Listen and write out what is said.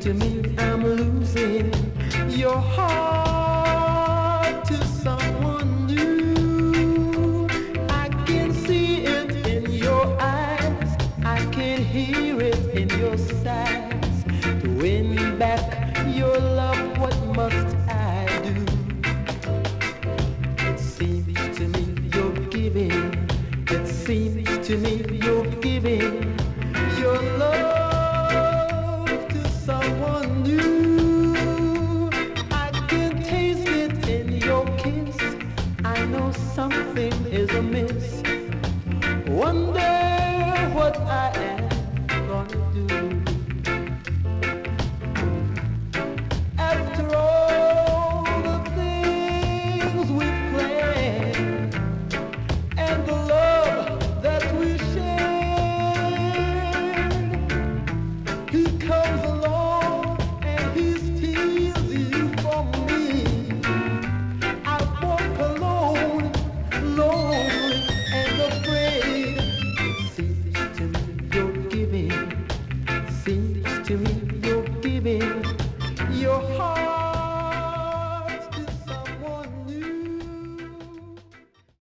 to me I'm losing your heart to someone new. I can see it in your eyes, I can hear it in your sighs. To win back your love, what must I do? It seems to me you're giving, it seems to me